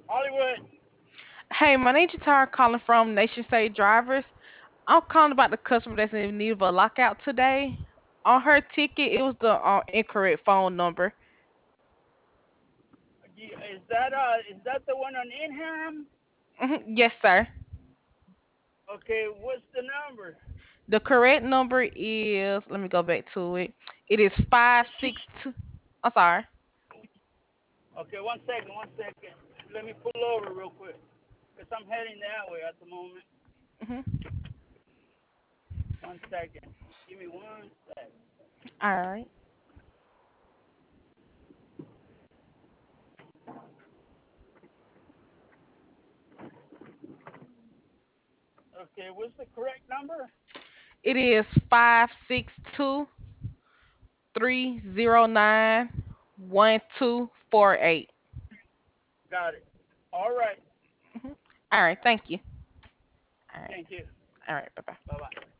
Hollywood. Hey, my name's Jatara calling from Nation State Drivers. I'm calling about the customer that's in need of a lockout today. On her ticket, it was the incorrect phone number. Is that the one on Inham? Yes, sir. Okay, what's the number? The correct number is, let me go back to it. It is 562. I'm sorry. Okay, one second. Let me pull over real quick, cause I'm heading that way at the moment. Hmm. 1 second. Give me 1 second. All right. Okay, what's the correct number? It is 562-309-1248. Got it. All right. Mhm. All right. Thank you. All right. Thank you. All right. Bye bye. Bye bye.